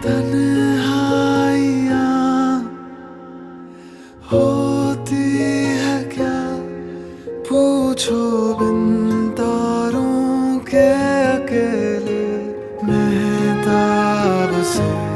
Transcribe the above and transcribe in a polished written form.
तन्हाइयाँ होती है क्या, पूछो बिन तारों के अकेले मेहताब से।